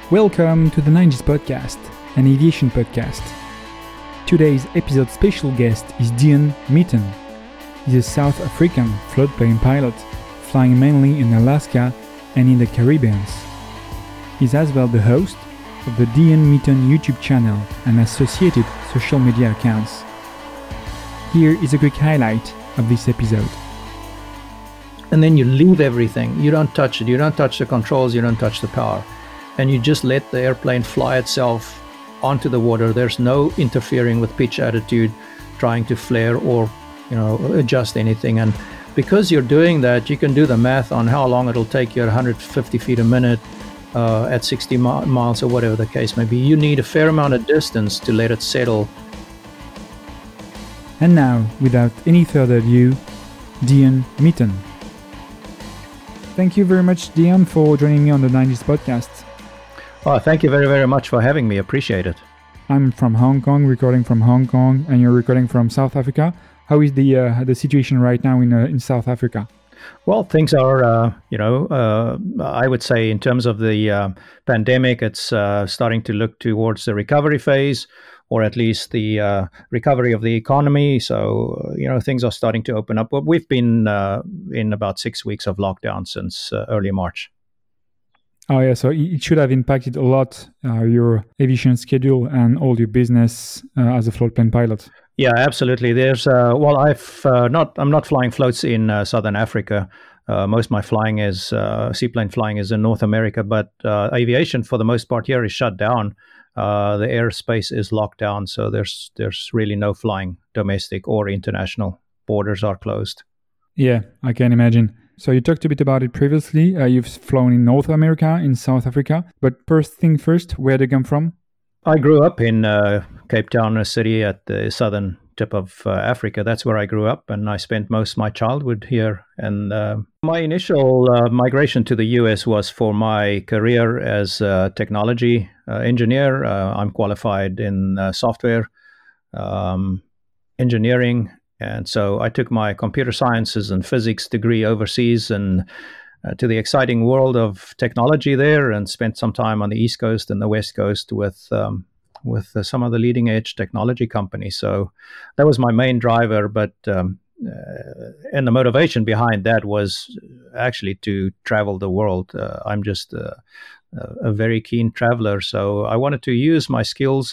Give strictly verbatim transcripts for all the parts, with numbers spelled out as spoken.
Welcome to the nineties Podcast, an aviation podcast. Today's episode special guest is Dean Mitton. He's a South African floatplane pilot, flying mainly in Alaska and in the Caribbean. He's as well the host of the Dean Mitton YouTube channel and associated social media accounts. Here is a quick highlight of this episode. And then you leave everything. You don't touch it. You don't touch the controls. You don't touch the power. And you just let the airplane fly itself onto the water. There's no interfering with pitch attitude, trying to flare or, you know, adjust anything. And because you're doing that, you can do the math on how long it'll take you at one hundred fifty feet a minute, uh, at sixty mi- miles or whatever the case may be. You need a fair amount of distance to let it settle. And now, without any further ado, Dean Mitton. Thank you very much, Dean, for joining me on the nineties Podcast. Oh, thank you very, very much for having me. Appreciate it. I'm from Hong Kong, recording from Hong Kong, and you're recording from South Africa. How is the uh, the situation right now in uh, in South Africa? Well, things are, uh, you know, uh, I would say in terms of the uh, pandemic, it's uh, starting to look towards the recovery phase, or at least the uh, recovery of the economy. So, you know, things are starting to open up. But we've been uh, in about six weeks of lockdown since uh, early March. Oh, yeah. So it should have impacted a lot uh, your aviation schedule and all your business uh, as a floatplane pilot. Yeah, absolutely. There's, uh, well, I've uh, not, I'm not flying floats in uh, Southern Africa. Uh, most of my flying is, uh, seaplane flying is in North America, but uh, aviation for the most part here is shut down. Uh, the airspace is locked down, so there's there's really no flying, domestic or international. Borders are closed. Yeah, I can imagine. So you talked a bit about it previously. Uh, you've flown in North America, in South Africa. But first thing first, where did you come from? I grew up in uh, Cape Town, a city at the southern tip of uh, Africa. That's where I grew up, and I spent most of my childhood here. And uh, my initial uh, migration to the U S was for my career as a technology uh, engineer. Uh, I'm qualified in uh, software um, engineering. And so I took my computer sciences and physics degree overseas and uh, to the exciting world of technology there, and spent some time on the East Coast and the West Coast with um, with uh, some of the leading edge technology companies. So that was my main driver. But um, uh, and the motivation behind that was actually to travel the world. Uh, I'm just uh, a very keen traveler, so I wanted to use my skills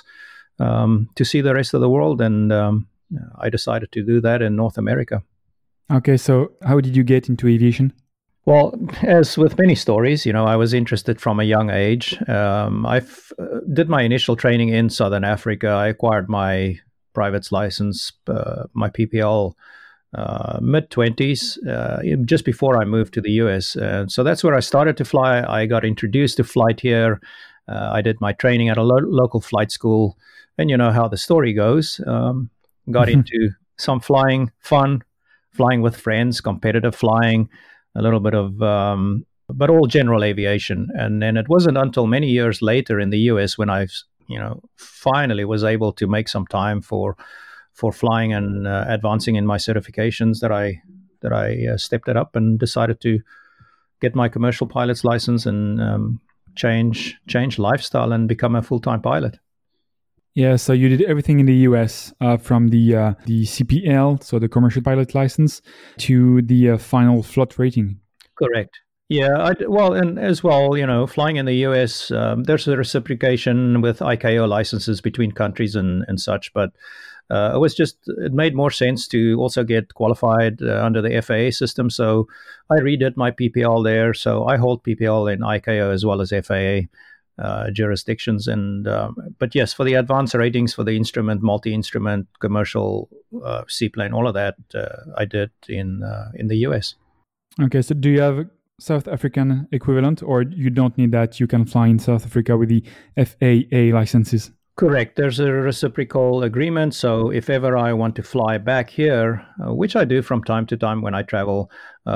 um, to see the rest of the world, and um, I decided to do that in North America. Okay, so how did you get into aviation? Well, as with many stories, you know, I was interested from a young age. Um, I uh, did my initial training in Southern Africa. I acquired my private's license, uh, my P P L, uh, mid-twenties, uh, just before I moved to the U S. Uh, so that's where I started to fly. I got introduced to flight here. Uh, I did my training at a lo- local flight school. And you know how the story goes. Um, got into some flying fun, flying with friends, competitive flying, a little bit of, um, but all general aviation. And then it wasn't until many years later in the U S when I, you know, finally was able to make some time for for flying and uh, advancing in my certifications that I that I uh, stepped it up and decided to get my commercial pilot's license and um, change change lifestyle and become a full-time pilot. Yeah, so you did everything in the U S, uh, from the uh, the C P L, so the commercial pilot license, to the uh, final float rating. Correct. Yeah, I, well, and as well, you know, flying in the U S, um, there's a reciprocation with I C A O licenses between countries and, and such, but uh, it was just, it made more sense to also get qualified uh, under the F A A system. So I redid my P P L there. So I hold P P L in I C A O as well as F A A. Uh, jurisdictions and um, but yes, for the advanced ratings for the instrument, multi-instrument, commercial uh, seaplane, all of that uh, I did in uh, in the U S. Okay, so do you have South African equivalent, or you don't need that? You can fly in South Africa with the F A A licenses. Correct. There's a reciprocal agreement. So if ever I want to fly back here, uh, which I do from time to time when I travel,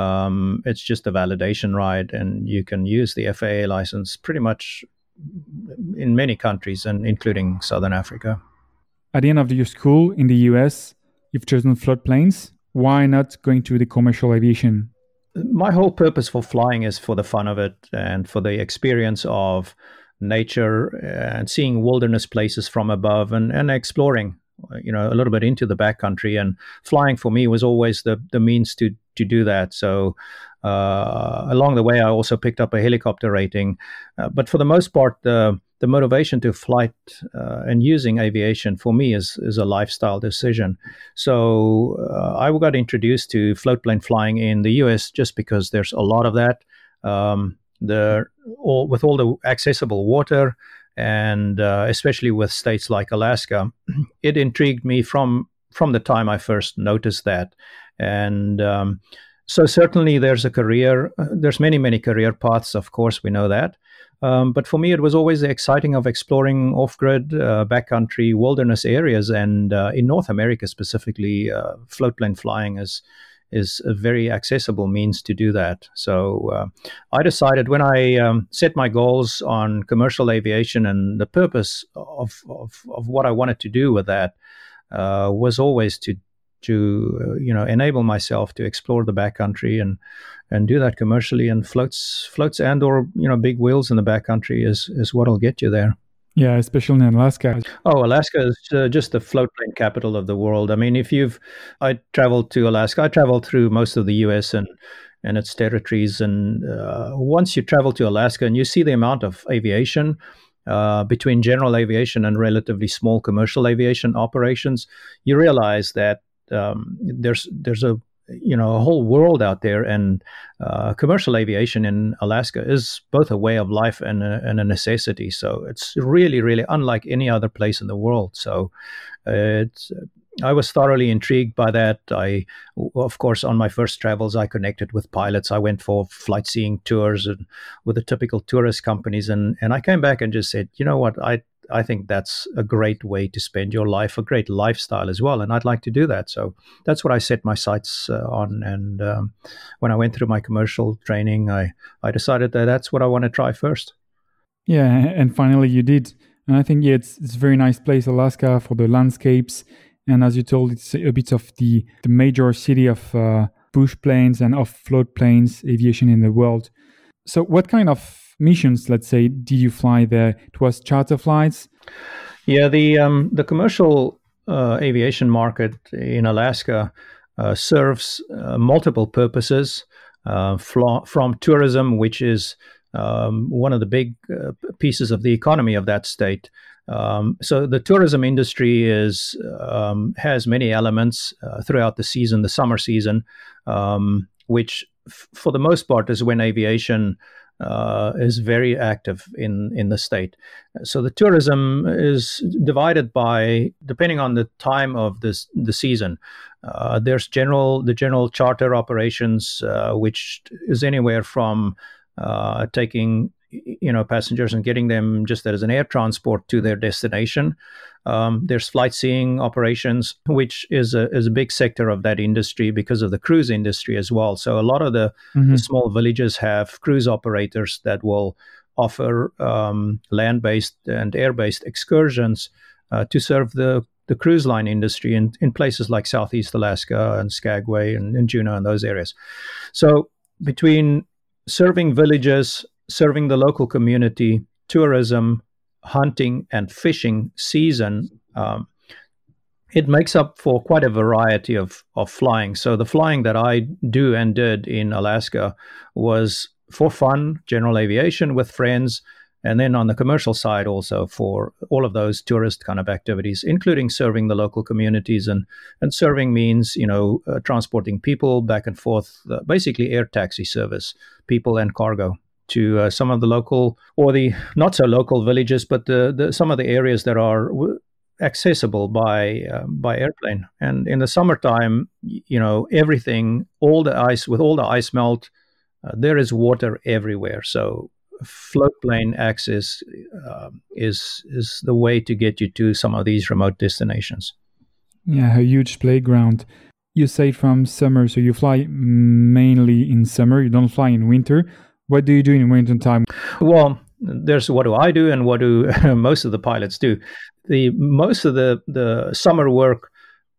um, it's just a validation ride, and you can use the F A A license pretty much in many countries, and including Southern Africa. At the end of your school in the U S, you've chosen float planes. Why not going to the commercial aviation? My whole purpose for flying is for the fun of it and for the experience of nature and seeing wilderness places from above and, and exploring, you know, a little bit into the backcountry. And flying for me was always the, the means to, to do that. So uh, along the way, I also picked up a helicopter rating. Uh, but for the most part, the the motivation to flight uh, and using aviation for me is, is a lifestyle decision. So uh, I got introduced to float plane flying in the U S just because there's a lot of that. Um, the all, with all the accessible water, and uh, especially with states like Alaska, it intrigued me from from the time I first noticed that. And um, so certainly there's a career, uh, there's many, many career paths, of course, we know that. Um, but for me, it was always the exciting of exploring off-grid, uh, backcountry, wilderness areas. And uh, in North America specifically, uh, float plane flying is is a very accessible means to do that. So uh, I decided when I um, set my goals on commercial aviation, and the purpose of, of, of what I wanted to do with that uh, was always to to uh, you know enable myself to explore the backcountry and and do that commercially. And floats floats and or you know big wheels in the backcountry is is what'll get you there. Yeah, especially in Alaska. Oh, Alaska is uh, just the float plane capital of the world. I mean, if you've, I traveled to Alaska, I traveled through most of the U S and, and its territories. And uh, once you travel to Alaska and you see the amount of aviation uh, between general aviation and relatively small commercial aviation operations, you realize that um, there's there's a you know a whole world out there, and uh, commercial aviation in Alaska is both a way of life and a, and a necessity. So it's really, really unlike any other place in the world. So uh, it's, I was thoroughly intrigued by that. I, of course, on my first travels, I connected with pilots. I went for flight seeing tours and with the typical tourist companies, and and I came back and just said, you know what, I. I think that's a great way to spend your life, a great lifestyle as well. And I'd like to do that. So that's what I set my sights uh, on. And um, when I went through my commercial training, I, I decided that that's what I want to try first. Yeah, and finally you did. And I think, yeah, it's, it's a very nice place, Alaska, for the landscapes. And as you told, it's a bit of the, the major city of uh, bush planes and off-float planes aviation in the world. So what kind of missions, let's say, did you fly there? It was charter flights? Yeah, the um, the commercial uh, aviation market in Alaska uh, serves uh, multiple purposes, uh, fl- from tourism, which is um, one of the big uh, pieces of the economy of that state. Um, so the tourism industry is um, has many elements uh, throughout the season, the summer season, um, which f- for the most part is when aviation Uh, is very active in, in the state. So the tourism is divided by, depending on the time of this, the season. Uh, there's general the general charter operations, uh, which is anywhere from uh, taking you know passengers and getting them just as an air transport to their destination. Um, there's flight seeing operations, which is a is a big sector of that industry because of the cruise industry as well. So a lot of the, mm-hmm. the small villages have cruise operators that will offer um, land-based and air-based excursions uh, to serve the, the cruise line industry in, in places like Southeast Alaska and Skagway and, and Juneau and those areas. So between serving villages, serving the local community, tourism, hunting and fishing season, um, it makes up for quite a variety of, of flying. So the flying that I do and did in Alaska was for fun, general aviation with friends, and then on the commercial side also for all of those tourist kind of activities, including serving the local communities. And, and serving means, you know, uh, transporting people back and forth, uh, basically air taxi service, people and cargo, to uh, some of the local or the not so local villages, but the, the some of the areas that are w- accessible by uh, by airplane. And in the summertime, you know, everything, all the ice, with all the ice melt, uh, there is water everywhere. So float plane access uh, is is the way to get you to some of these remote destinations. Yeah, a huge playground. You say from summer, so you fly mainly in summer. You don't fly in winter. What do you do in winter time? Well, there's what do I do and what do most of the pilots do. The most of the, the summer work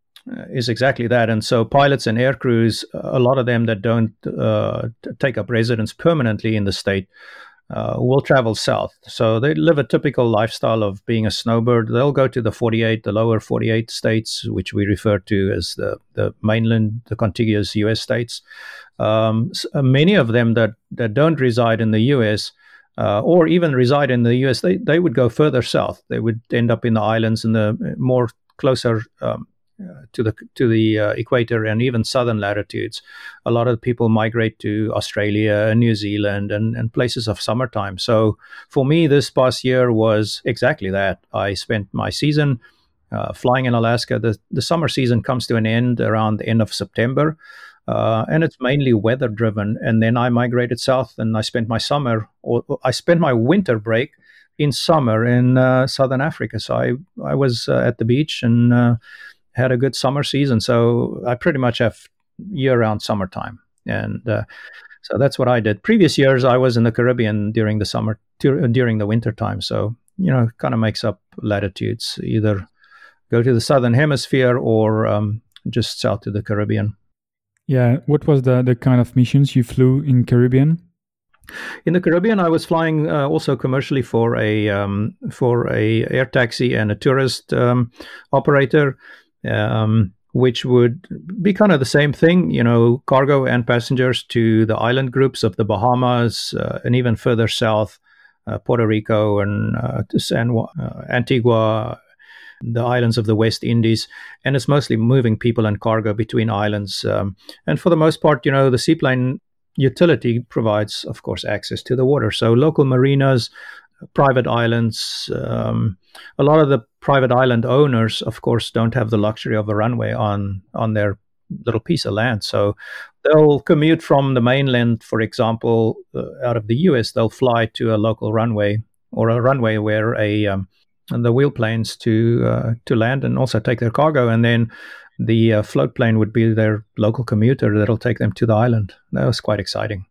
is exactly that. And so pilots and air crews, a lot of them that don't uh, take up residence permanently in the state, uh, will travel south. So they live a typical lifestyle of being a snowbird. They'll go to the forty-eight, the lower forty-eight states, which we refer to as the, the mainland, the contiguous U S states. Um, so many of them that, that don't reside in the U S uh, or even reside in the U S, they, they would go further south. They would end up in the islands in the more closer um, Uh, to the to the uh, equator and even southern latitudes. A lot of people migrate to Australia and New Zealand and, and places of summertime. So for me, this past year was exactly that. I spent my season uh, flying in Alaska. The, the summer season comes to an end around the end of September, uh, and it's mainly weather driven. And then I migrated south and I spent my summer, or I spent my winter break in summer in uh, Southern Africa. So I, I was uh, at the beach and uh, had a good summer season. So I pretty much have year-round summertime. And uh, so that's what I did. Previous years, I was in the Caribbean during the summer, t- during the winter time. So, you know, kind of makes up latitudes, either go to the Southern Hemisphere or um, just south to the Caribbean. Yeah. What was the, the kind of missions you flew in Caribbean? In the Caribbean, I was flying uh, also commercially for a um, for a air taxi and a tourist um, operator. Um, which would be kind of the same thing, you know, cargo and passengers to the island groups of the Bahamas uh, and even further south, uh, Puerto Rico and uh, to San Juan, uh, Antigua, the islands of the West Indies. And it's mostly moving people and cargo between islands. Um, and for the most part, you know, the seaplane utility provides, of course, access to the water. So local marinas, private islands, um, a lot of the private island owners, of course, don't have the luxury of a runway on on their little piece of land. So they'll commute from the mainland, for example, uh, out of the U S, they'll fly to a local runway or a runway where a um, the wheel planes to uh, to land and also take their cargo, and then the uh, float plane would be their local commuter that'll take them to the island. That was quite exciting.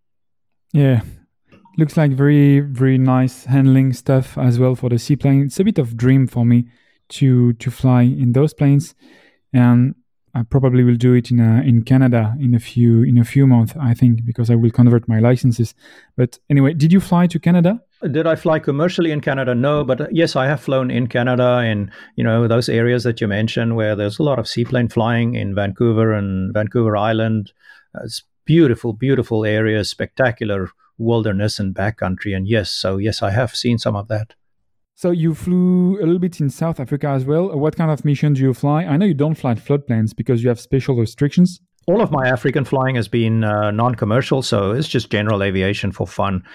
Yeah. Looks like very, very nice handling stuff as well for the seaplane. It's a bit of dream for me to to fly in those planes, and I probably will do it in a, in Canada in a few in a few months, I think, because I will convert my licenses. But anyway, did you fly to Canada? Did I fly commercially in Canada? No, but yes, I have flown in Canada, and you know those areas that you mentioned where there's a lot of seaplane flying in Vancouver and Vancouver Island. Uh, it's beautiful, beautiful areas, spectacular wilderness and backcountry. And yes, so yes, I have seen some of that. So you flew a little bit in South Africa as well. What kind of mission do you fly? I know you don't fly float planes because you have special restrictions. All of my African flying has been uh, non-commercial, so it's just general aviation for fun.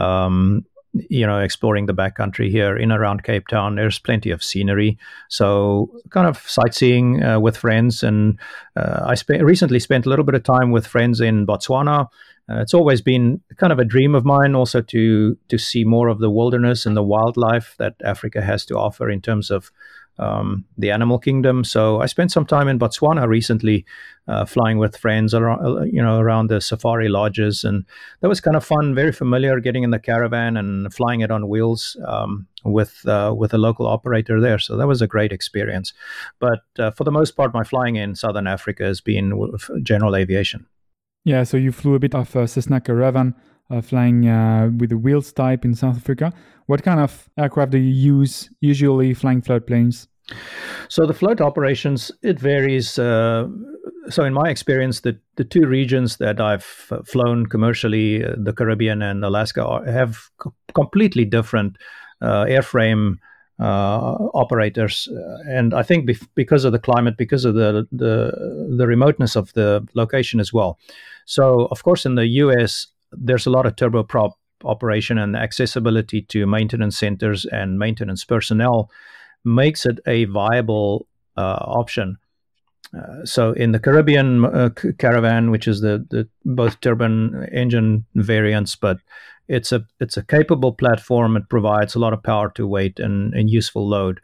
Um, you know, exploring the backcountry here in around Cape Town. There's plenty of scenery, so kind of sightseeing uh, with friends. And uh, I spe- recently spent a little bit of time with friends in Botswana. Uh, it's always been kind of a dream of mine also to to see more of the wilderness and the wildlife that Africa has to offer in terms of um, the animal kingdom. So I spent some time in Botswana recently, uh, flying with friends around, you know, around the safari lodges, and that was kind of fun. Very familiar, getting in the caravan and flying it on wheels um, with uh, with a local operator there. So that was a great experience. But uh, for the most part, my flying in Southern Africa has been with general aviation. Yeah, so you flew a bit of uh, Cessna Caravan, uh, flying uh, with the wheels type in South Africa. What kind of aircraft do you use usually flying float planes? So the float operations, it varies. Uh, so in my experience, the, the two regions that I've flown commercially, uh, the Caribbean and Alaska, are, have co- completely different uh, airframe uh, operators. Uh, and I think bef- because of the climate, because of the, the the remoteness of the location as well. So, of course, in the U S, there's a lot of turboprop operation, and accessibility to maintenance centers and maintenance personnel makes it a viable uh, option. Uh, so in the Caribbean uh, c- Caravan, which is the, the both turbine engine variants, but it's a it's a capable platform. It provides a lot of power to weight and, and useful load.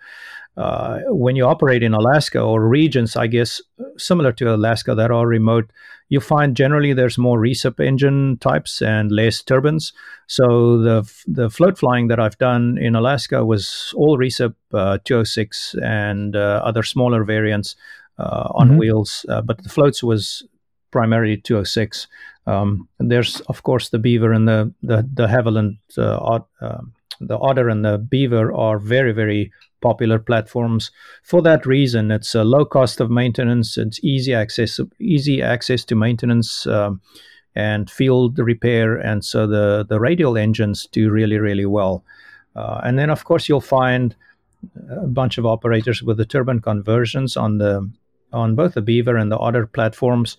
Uh, when you operate in Alaska or regions, I guess, similar to Alaska that are remote, you find generally there's more recip engine types and less turbines. So the the float flying that I've done in Alaska was all recip uh, two oh six and uh, other smaller variants uh, on mm-hmm. wheels, uh, but the floats was primarily two oh six. Um, and there's, of course, the beaver and the the, the Havilland, uh, odd, uh, the otter and the beaver are very, very popular platforms. For that reason, it's a low cost of maintenance. It's easy access, easy access to maintenance um, and field repair, and so the the radial engines do really, really well. Uh, and then, of course, you'll find a bunch of operators with the turbine conversions on the on both the beaver and the otter platforms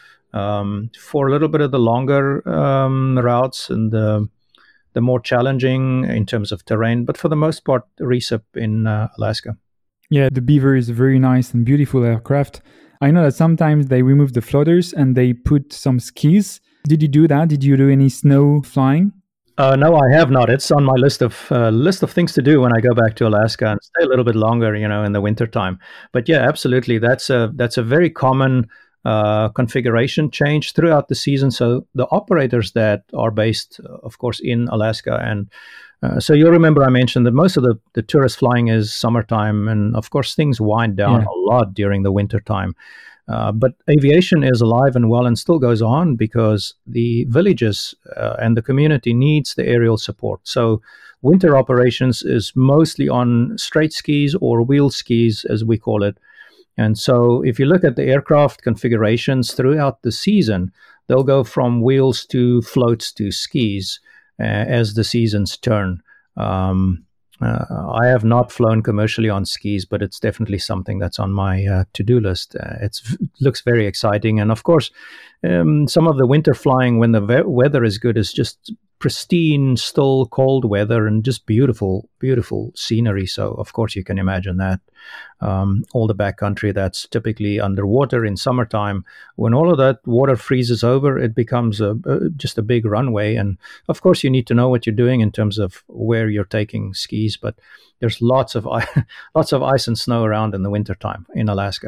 um, for a little bit of the longer um, routes and the the more challenging in terms of terrain, but for the most part, recip in uh, Alaska. Yeah, the beaver is a very nice and beautiful aircraft. I know that sometimes they remove the floaters and they put some skis. Did you do that? Did you do any snow flying? Uh, no, I have not. It's on my list of uh, list of things to do when I go back to Alaska and stay a little bit longer, you know, in the wintertime. But yeah, absolutely, that's a that's a very common uh, configuration change throughout the season. So the operators that are based, uh, of course, in Alaska, and uh, so you'll remember I mentioned that most of the, the tourist flying is summertime, and of course things wind down Yeah. a lot during the wintertime. Uh, but aviation is alive and well and still goes on because the villages uh, and the community needs the aerial support. So winter operations is mostly on straight skis or wheel skis, as we call it. And so if you look at the aircraft configurations throughout the season, they'll go from wheels to floats to skis uh, as the seasons turn. Um, Uh, I have not flown commercially on skis, but it's definitely something that's on my uh, to-do list. Uh, it looks very exciting. And of course, um, some of the winter flying when the ve- weather is good is just pristine, still cold weather and just beautiful, beautiful scenery. So of course you can imagine that. Um, all the backcountry that's typically underwater in summertime, when all of that water freezes over, it becomes a, a, just a big runway. And of course you need to know what you're doing in terms of where you're taking skis, but there's lots of lots of ice and snow around in the wintertime in Alaska.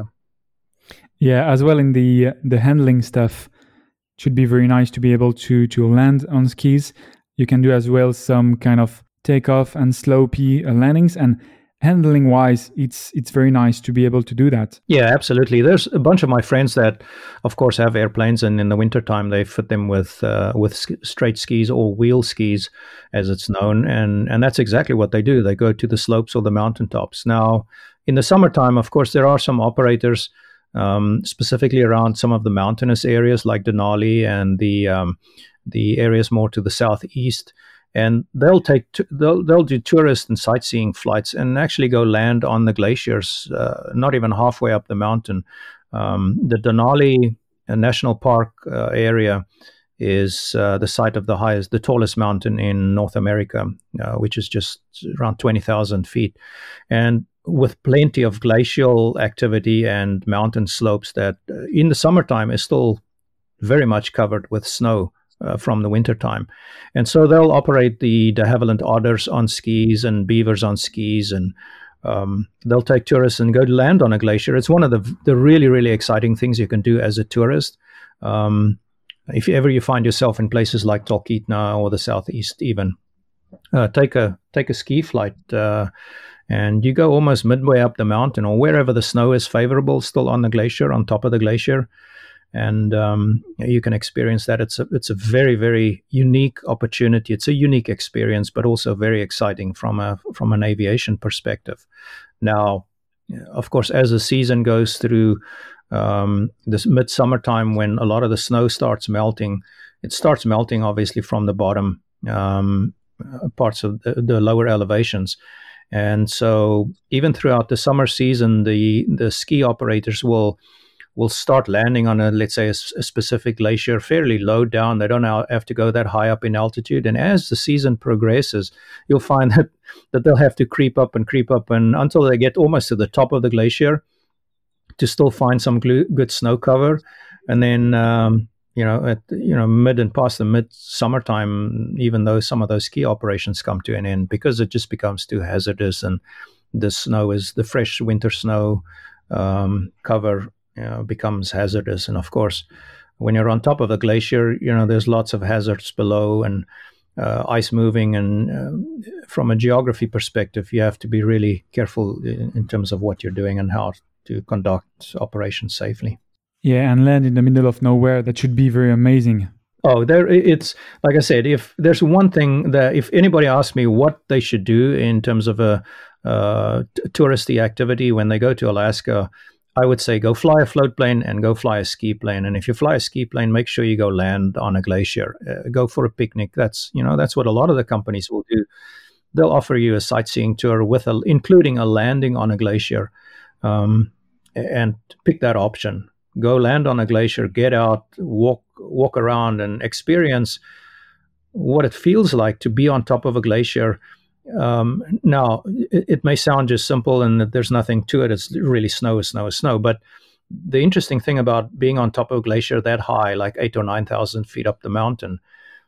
Yeah, as well in the the handling stuff, it should be very nice to be able to to land on skis. You can do as well some kind of takeoff and slopey uh, landings, and handling wise, it's it's very nice to be able to do that. Yeah, absolutely. There's a bunch of my friends that, of course, have airplanes, and in the wintertime they fit them with uh, with sk- straight skis or wheel skis, as it's known, and and that's exactly what they do. They go to the slopes or the mountaintops. Now, in the summertime, of course, there are some operators um, specifically around some of the mountainous areas like Denali and the um, the areas more to the southeast. And they'll take t- they'll they'll do tourist and sightseeing flights and actually go land on the glaciers, uh, not even halfway up the mountain. Um, the Denali National Park uh, area is uh, the site of the highest, the tallest mountain in North America, uh, which is just around twenty thousand feet, and with plenty of glacial activity and mountain slopes that, uh, in the summertime, is still very much covered with snow. Uh, from the wintertime. And so they'll operate the de Havilland otters on skis and beavers on skis, and um, they'll take tourists and go to land on a glacier. It's one of the the really, really exciting things you can do as a tourist. Um, if ever you find yourself in places like Talkeetna or the southeast even, uh, take a take a ski flight uh, and you go almost midway up the mountain or wherever the snow is favorable, still on the glacier, on top of the glacier. And um, you can experience that. It's a it's a very, very unique opportunity. It's a unique experience, but also very exciting from a from an aviation perspective. Now, of course, as the season goes through um, this midsummer time, when a lot of the snow starts melting, it starts melting obviously from the bottom um, parts of the, the lower elevations. And so even throughout the summer season, the the ski operators will will start landing on a, let's say, a, a specific glacier fairly low down. They don't have to go that high up in altitude. And as the season progresses, you'll find that, that they'll have to creep up and creep up and until they get almost to the top of the glacier to still find some glu- good snow cover. And then, um, you know, at you know mid and past the mid summertime, even though some of those ski operations come to an end because it just becomes too hazardous, and the snow is the fresh winter snow um, cover. You know, becomes hazardous. And of course, when you're on top of a glacier, you know, there's lots of hazards below and uh, ice moving. And uh, from a geography perspective, you have to be really careful in, in terms of what you're doing and how to conduct operations safely. Yeah, and land in the middle of nowhere, that should be very amazing. Oh, there it's like I said. If there's one thing that if anybody asks me what they should do in terms of a uh, t- touristy activity when they go to Alaska, I would say go fly a float plane and go fly a ski plane. And if you fly a ski plane, make sure you go land on a glacier. Uh, go for a picnic. That's you know that's what a lot of the companies will do. They'll offer you a sightseeing tour with a, including a landing on a glacier, um, and pick that option. Go land on a glacier, get out, walk walk around, and experience what it feels like to be on top of a glacier. Um, now, it, it may sound just simple and that there's nothing to it. It's really snow, snow, snow. But the interesting thing about being on top of a glacier that high, like eight or nine thousand feet up the mountain,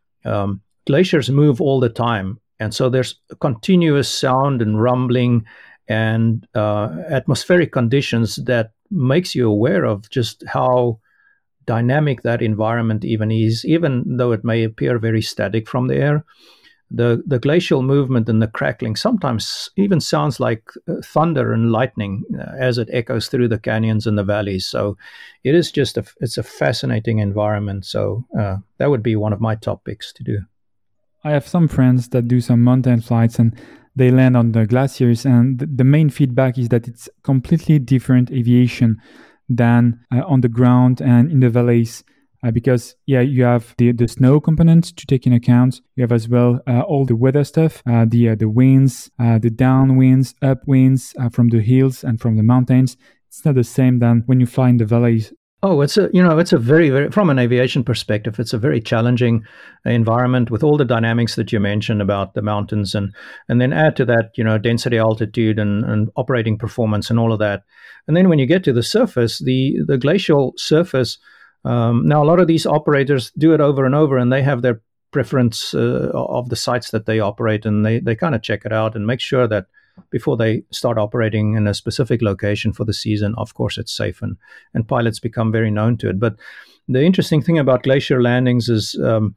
um, glaciers move all the time, and so there's continuous sound and rumbling and uh, atmospheric conditions that makes you aware of just how dynamic that environment even is, even though it may appear very static from the air. The the glacial movement and the crackling sometimes even sounds like thunder and lightning uh, as it echoes through the canyons and the valleys. So it is just a it's a fascinating environment. So uh, that would be one of my top picks to do. I have some friends that do some mountain flights and they land on the glaciers, and the main feedback is that it's completely different aviation than uh, on the ground and in the valleys. Uh, because, yeah, you have the, the snow component to take in account. You have as well uh, all the weather stuff, uh, the uh, the winds, uh, the downwinds, upwinds uh, from the hills and from the mountains. It's not the same than when you fly in the valleys. Oh, it's a you know it's a very very from an aviation perspective, it's a very challenging environment with all the dynamics that you mentioned about the mountains, and and then add to that you know density, altitude, and, and operating performance, and all of that. And then when you get to the surface, the the glacial surface. Um, now, a lot of these operators do it over and over, and they have their preference uh, of the sites that they operate, and they, they kind of check it out and make sure that before they start operating in a specific location for the season, of course, it's safe, and, and pilots become very known to it. But the interesting thing about glacier landings is um,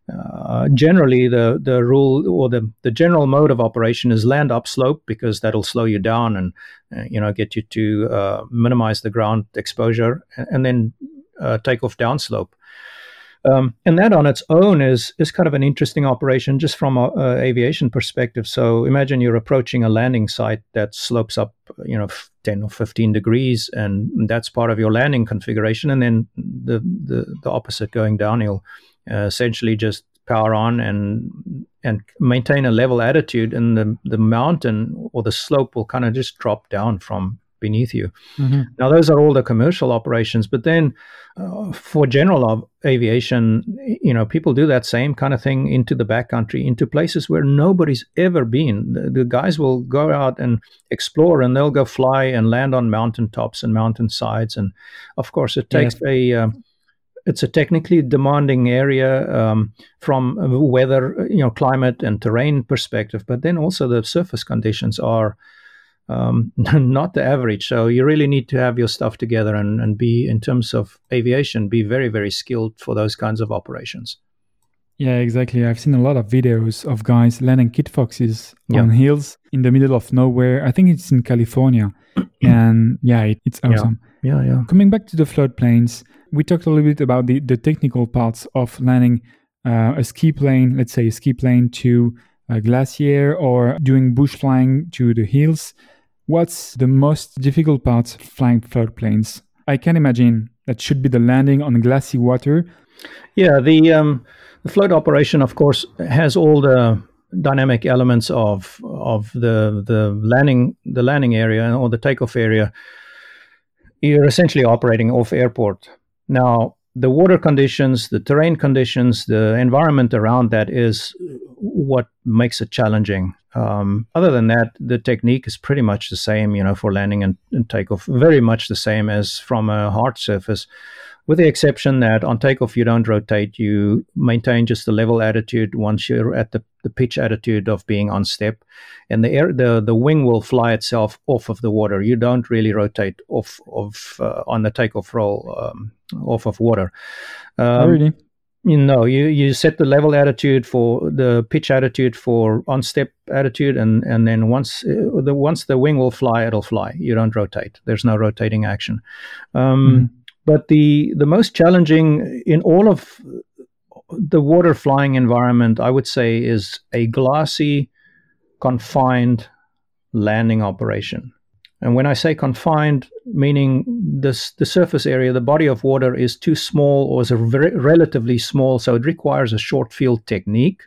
uh, generally the, the rule or the, the general mode of operation is land upslope, because that'll slow you down and uh, you know get you to uh, minimize the ground exposure, and, and then Uh, take off downslope. Um, and that on its own is is kind of an interesting operation just from a, a aviation perspective. So imagine you're approaching a landing site that slopes up, you know, ten or fifteen degrees, and that's part of your landing configuration. And then the the, the opposite going downhill, uh, essentially just power on and and maintain a level attitude, and the, the mountain or the slope will kind of just drop down from beneath you. Mm-hmm. Now, those are all the commercial operations, but then uh, for general av- aviation, you know, people do that same kind of thing into the backcountry, into places where nobody's ever been. The, the guys will go out and explore, and they'll go fly and land on mountaintops and mountain sides. And of course, it takes yeah. a uh, it's a technically demanding area um, from a weather, you know, climate and terrain perspective, but then also the surface conditions are Um, not the average. So you really need to have your stuff together and, and be, in terms of aviation, be very, very skilled for those kinds of operations. Yeah, exactly. I've seen a lot of videos of guys landing Kit Foxes yeah. on hills in the middle of nowhere. I think it's in California. And yeah, it, it's awesome. Yeah. yeah, yeah. Coming back to the float planes, we talked a little bit about the, the technical parts of landing uh, a ski plane, let's say a ski plane to a glacier, or doing bush flying to the hills. What's the most difficult part of flying float planes? I can imagine that should be the landing on glassy water. Yeah, the um, the float operation, of course, has all the dynamic elements of of the the landing the landing area or the takeoff area. You're essentially operating off airport. Now, the water conditions, the terrain conditions, the environment around that is what makes it challenging. Um, other than that, the technique is pretty much the same, you know, for landing and, and takeoff, very much the same as from a hard surface, with the exception that on takeoff, you don't rotate, you maintain just the level attitude once you're at the, the pitch attitude of being on step, and the air, the, the wing will fly itself off of the water. You don't really rotate off of, uh, on the takeoff roll, um, off of water. Um, oh, really? You know, you, you set the level attitude for the pitch attitude for on step attitude, and, and then once uh, the once the wing will fly, it'll fly. You don't rotate. There's no rotating action. Um, mm-hmm. But the the most challenging in all of the water flying environment, I would say, is a glassy, confined landing operation. And when I say confined, meaning this, the surface area, the body of water is too small or is a very, relatively small, so it requires a short field technique.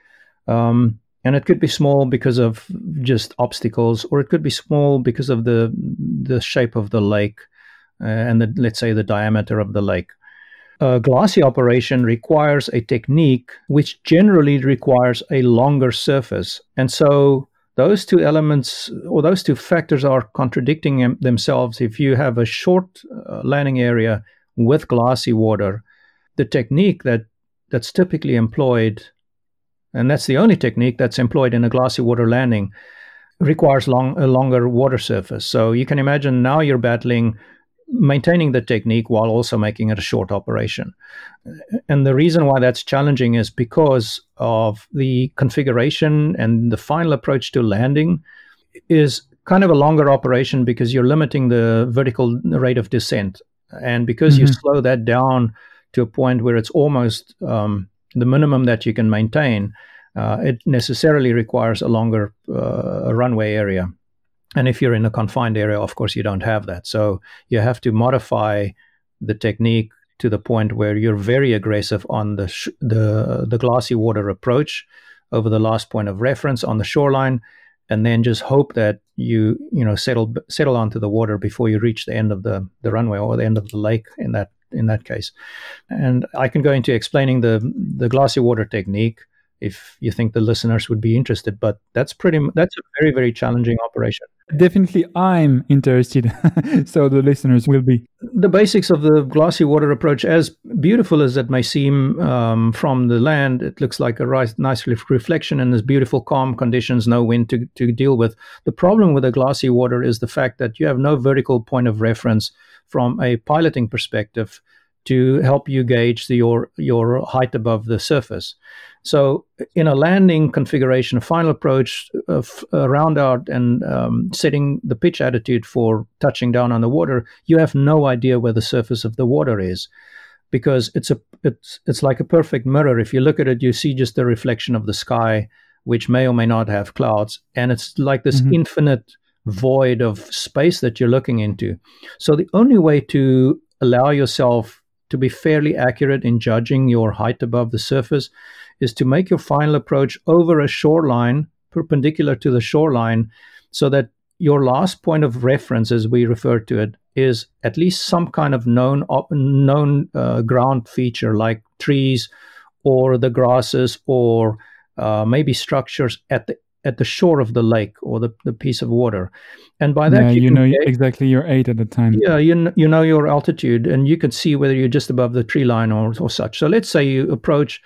Um, and it could be small because of just obstacles, or it could be small because of the the shape of the lake uh, and the, let's say the diameter of the lake. A glassy operation requires a technique which generally requires a longer surface. And so those two elements or those two factors are contradicting them, themselves. If you have a short uh, landing area with glassy water, the technique that that's typically employed, and that's the only technique that's employed in a glassy water landing, requires long, a longer water surface. So you can imagine now you're battling maintaining the technique while also making it a short operation. And the reason why that's challenging is because of the configuration, and the final approach to landing is kind of a longer operation because you're limiting the vertical rate of descent. And because mm-hmm. you slow that down to a point where it's almost um, the minimum that you can maintain, uh, it necessarily requires a longer uh, runway area. And if you're in a confined area, of course, you don't have that. So you have to modify the technique to the point where you're very aggressive on the sh- the the glassy water approach over the last point of reference on the shoreline, and then just hope that you you know settle settle onto the water before you reach the end of the, the runway or the end of the lake in that in that case. And I can go into explaining the the glassy water technique if you think the listeners would be interested, but that's pretty that's a very, very challenging operation. Definitely, I'm interested, so the listeners will be. The basics of the glassy water approach, as beautiful as it may seem um, from the land, it looks like a ri- nice reflection and there's beautiful, calm conditions, no wind to, to deal with. The problem with the glassy water is the fact that you have no vertical point of reference from a piloting perspective to help you gauge the, your your height above the surface. So in a landing configuration, a final approach, uh, f- uh, round out and um, setting the pitch attitude for touching down on the water, you have no idea where the surface of the water is, because it's a it's it's like a perfect mirror. If you look at it, you see just the reflection of the sky, which may or may not have clouds, and it's like this mm-hmm. infinite void of space that you're looking into. So the only way to allow yourself to be fairly accurate in judging your height above the surface is to make your final approach over a shoreline perpendicular to the shoreline, so that your last point of reference, as we refer to it, is at least some kind of known known uh, ground feature like trees or the grasses or uh, maybe structures at the at the shore of the lake or the, the piece of water. And by that, yeah, you, you know get, exactly your height at the time. Yeah, you, you know your altitude, and you can see whether you're just above the tree line or, or such. So let's say you approach,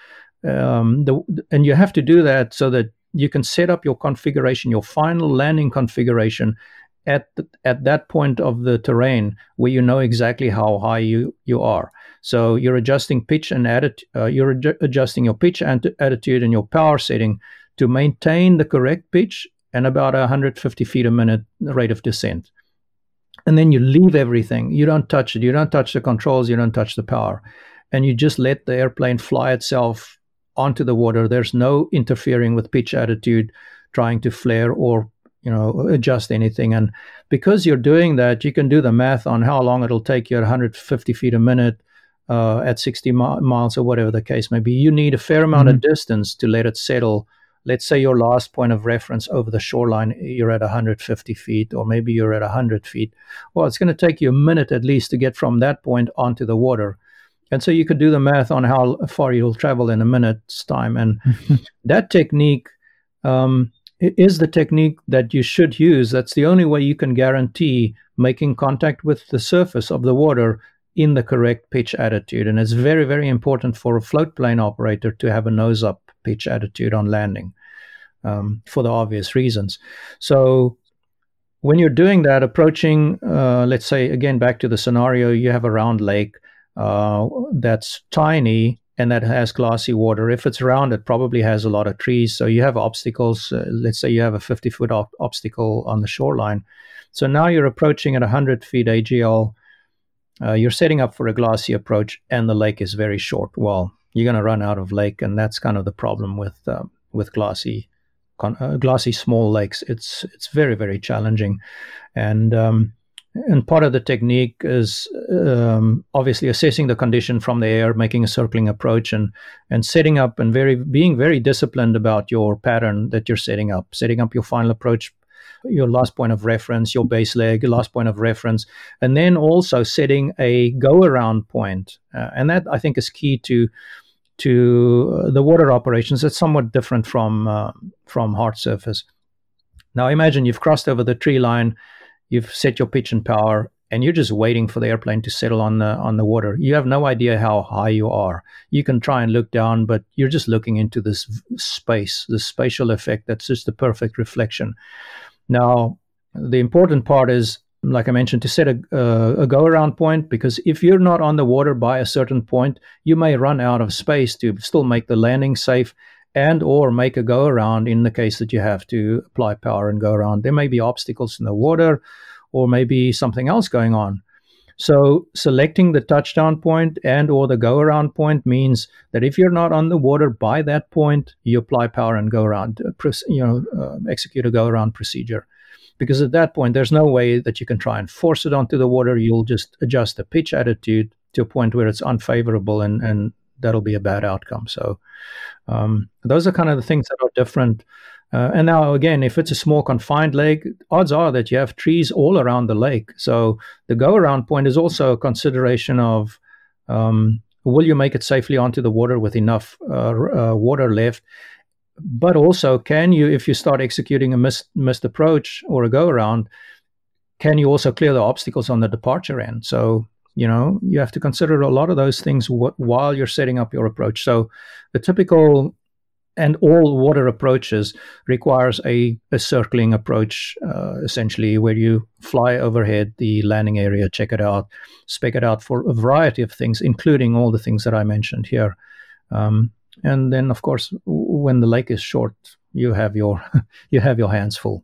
um, the and you have to do that so that you can set up your configuration, your final landing configuration at the, at that point of the terrain where you know exactly how high you, you are. So you're adjusting pitch and atti- uh, you're adju- adjusting your pitch and attitude and your power setting to maintain the correct pitch and about one hundred fifty feet a minute rate of descent. And then you leave everything. You don't touch it. You don't touch the controls. You don't touch the power. And you just let the airplane fly itself onto the water. There's no interfering with pitch attitude, trying to flare or, you know, adjust anything. And because you're doing that, you can do the math on how long it'll take you at one hundred fifty feet a minute uh, at sixty mi- miles or whatever the case may be. You need a fair amount mm-hmm. of distance to let it settle. Let's say your last point of reference over the shoreline, you're at one hundred fifty feet, or maybe you're at one hundred feet. Well, it's going to take you a minute at least to get from that point onto the water. And so you could do the math on how far you'll travel in a minute's time. And that technique um, is the technique that you should use. That's the only way you can guarantee making contact with the surface of the water in the correct pitch attitude. And it's very, very important for a float plane operator to have a nose-up pitch attitude on landing um, for the obvious reasons. So when you're doing that, approaching, uh, let's say, again, back to the scenario, you have a round lake uh, that's tiny and that has glassy water. If it's round, it probably has a lot of trees. So you have obstacles. Uh, let's say you have a fifty-foot op- obstacle on the shoreline. So now you're approaching at one hundred feet A G L. Uh, you're setting up for a glassy approach, and the lake is very short. Well, you're going to run out of lake, and that's kind of the problem with uh, with glassy, uh, glassy small lakes. It's it's very very challenging, and um, and part of the technique is um, obviously assessing the condition from the air, making a circling approach, and and setting up and very being very disciplined about your pattern that you're setting up, setting up your final approach, your last point of reference, your base leg, your last point of reference, and then also setting a go-around point. Uh, and that, I think, is key to to uh, the water operations. It's somewhat different from uh, from hard surface. Now, imagine you've crossed over the tree line, you've set your pitch and power, and you're just waiting for the airplane to settle on the on the water. You have no idea how high you are. You can try and look down, but you're just looking into this space, this spatial effect that's just the perfect reflection. Now, the important part is, like I mentioned, to set a, uh, a go-around point, because if you're not on the water by a certain point, you may run out of space to still make the landing safe and or make a go-around in the case that you have to apply power and go around. There may be obstacles in the water or maybe something else going on. So selecting the touchdown point and or the go-around point means that if you're not on the water by that point, you apply power and go around, you know, uh, execute a go-around procedure. Because at that point, there's no way that you can try and force it onto the water. You'll just adjust the pitch attitude to a point where it's unfavorable, and, and that'll be a bad outcome. So um, those are kind of the things that are different. Uh, and now, again, if it's a small confined lake, odds are that you have trees all around the lake. So the go-around point is also a consideration of, um, will you make it safely onto the water with enough uh, uh, water left? But also, can you, if you start executing a missed, missed approach or a go-around, can you also clear the obstacles on the departure end? So, you know, you have to consider a lot of those things w- while you're setting up your approach. So the typical and all water approaches requires a, a circling approach, uh, essentially, where you fly overhead the landing area, check it out, spec it out for a variety of things, including all the things that I mentioned here. Um, and then, of course, when the lake is short, you have your you have your hands full.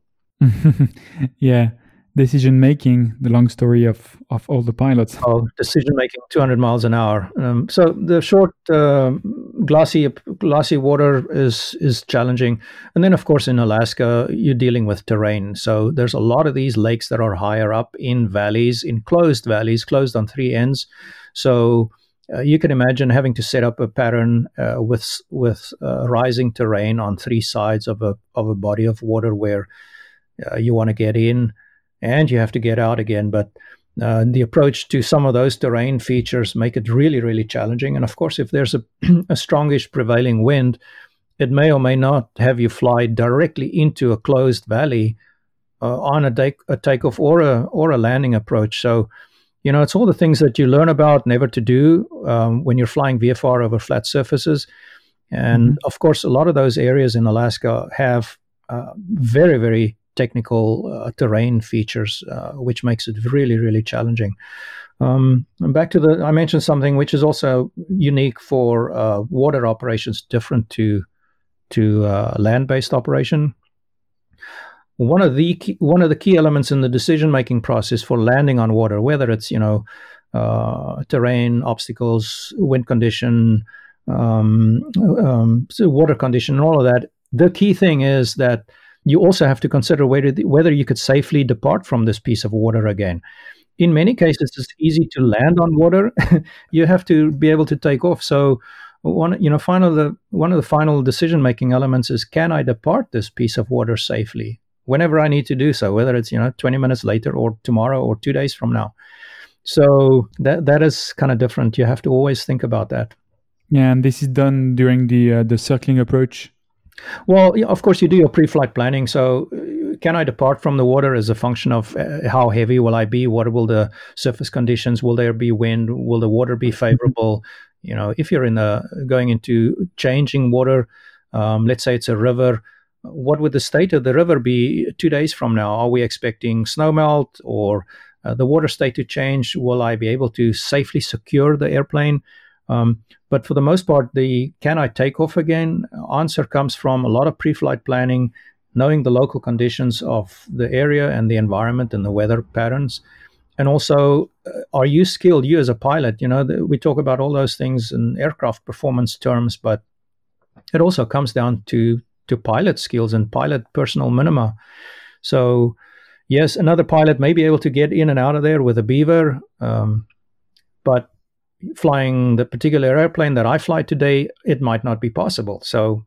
Yeah. Decision making, the long story of, of all the pilots. Oh, decision making, two hundred miles an hour. Um, so the short, uh, glassy, glassy water is is challenging. And then, of course, in Alaska, you're dealing with terrain. So there's a lot of these lakes that are higher up in valleys, in closed valleys, closed on three ends. So uh, you can imagine having to set up a pattern uh, with with uh, rising terrain on three sides of a of a body of water where uh, you want to get in, and you have to get out again. But uh, the approach to some of those terrain features make it really, really challenging. And of course, if there's a, a strongish prevailing wind, it may or may not have you fly directly into a closed valley uh, on a, take, a takeoff or a or a landing approach. So, you know, it's all the things that you learn about never to do um, when you're flying V F R over flat surfaces. And mm-hmm. of course, a lot of those areas in Alaska have uh, very, very technical uh, terrain features, uh, which makes it really, really challenging. Um, and back to the, I mentioned something which is also unique for uh, water operations, different to to uh, land-based operation. One of the key, one of the key elements in the decision-making process for landing on water, whether it's you know uh, terrain, obstacles, wind condition, um, um, so water condition, and all of that, the key thing is that you also have to consider whether, whether you could safely depart from this piece of water again. In many cases, it's easy to land on water. You have to be able to take off. So, one, you know, final the one of the final decision-making elements is: can I depart this piece of water safely whenever I need to do so? Whether it's you know twenty minutes later, or tomorrow, or two days from now. So that that is kind of different. You have to always think about that. Yeah, and this is done during the uh, the circling approach. Well, of course, you do your pre-flight planning. So can I depart from the water as a function of uh, how heavy will I be? What will the surface conditions? Will there be wind? Will the water be favorable? You know, if you're in the going into changing water, um, let's say it's a river, what would the state of the river be two days from now? Are we expecting snowmelt or uh, the water state to change? Will I be able to safely secure the airplane? Um, but for the most part, the can I take off again answer comes from a lot of pre-flight planning, knowing the local conditions of the area and the environment and the weather patterns, and also are you skilled, you as a pilot? You know, the, we talk about all those things in aircraft performance terms, but it also comes down to to pilot skills and pilot personal minima. So, yes, another pilot may be able to get in and out of there with a Beaver, um, but flying the particular airplane that I fly today, it might not be possible. So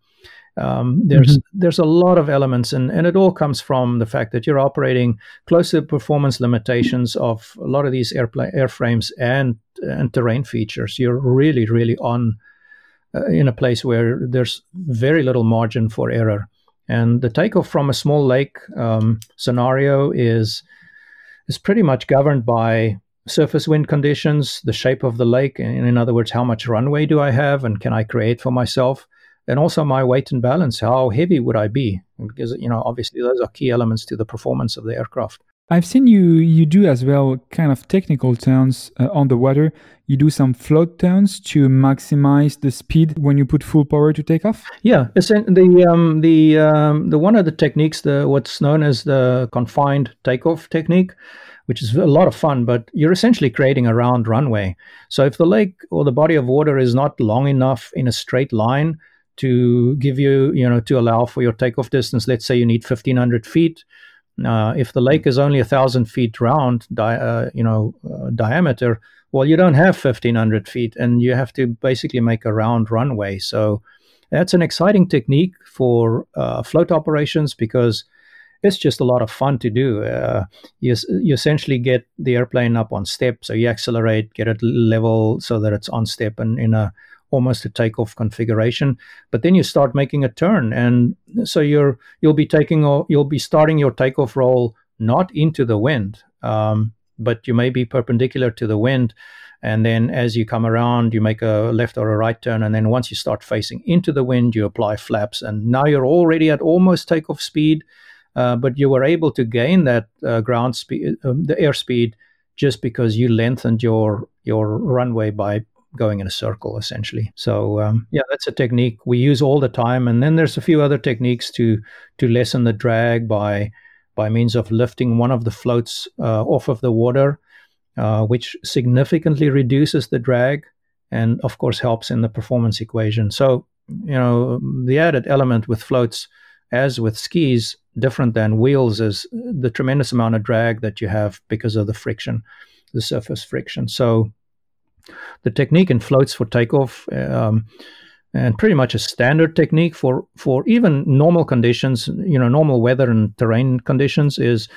um, there's mm-hmm. there's a lot of elements, and, and it all comes from the fact that you're operating close to the performance limitations of a lot of these airplane airframes and and terrain features. You're really, really on uh, in a place where there's very little margin for error. And the takeoff from a small lake um, scenario is is pretty much governed by surface wind conditions, the shape of the lake, and in other words, how much runway do I have and can I create for myself, and also my weight and balance. How heavy would I be? Because, you know, obviously those are key elements to the performance of the aircraft. I've seen you you do as well kind of technical turns uh, on the water. You do some float turns to maximize the speed when you put full power to take off? Yeah, the um, the um, the one of the techniques, the what's known as the confined takeoff technique, which is a lot of fun, but you're essentially creating a round runway. So if the lake or the body of water is not long enough in a straight line to give you, you know, to allow for your takeoff distance, let's say you need fifteen hundred feet. Uh, if the lake is only a thousand feet round, di- uh, you know, uh, diameter, well, you don't have fifteen hundred feet, and you have to basically make a round runway. So that's an exciting technique for uh, float operations because it's just a lot of fun to do. Uh, you, you essentially get the airplane up on step, so you accelerate, get it level so that it's on step and in a almost a takeoff configuration. But then you start making a turn, and so you're you'll be taking or you'll be starting your takeoff roll not into the wind, um, but you may be perpendicular to the wind. And then as you come around, you make a left or a right turn. And then once you start facing into the wind, you apply flaps. And now you're already at almost takeoff speed, uh, but you were able to gain that uh, ground speed, um, the airspeed, just because you lengthened your your runway by going in a circle, essentially. So um, yeah, that's a technique we use all the time. And then there's a few other techniques to to lessen the drag by by means of lifting one of the floats uh, off of the water, uh, which significantly reduces the drag and, of course, helps in the performance equation. So, you know, the added element with floats, as with skis, different than wheels, is the tremendous amount of drag that you have because of the friction, the surface friction. So the technique in floats for takeoff, um, and pretty much a standard technique for, for even normal conditions, you know, normal weather and terrain conditions, is